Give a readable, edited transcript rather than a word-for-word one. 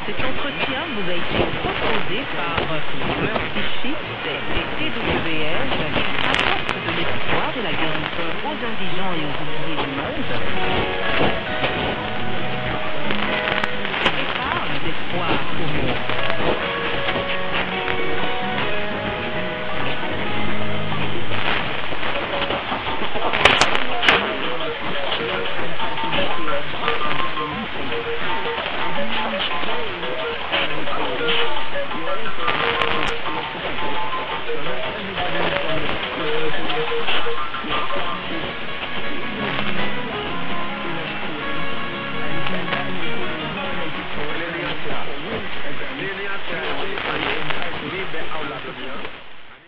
Cet entretien vous a été proposé par Mercy Chips et TWR, apporte de l'espoir et la guérison aux indigents et aux oubliés du monde.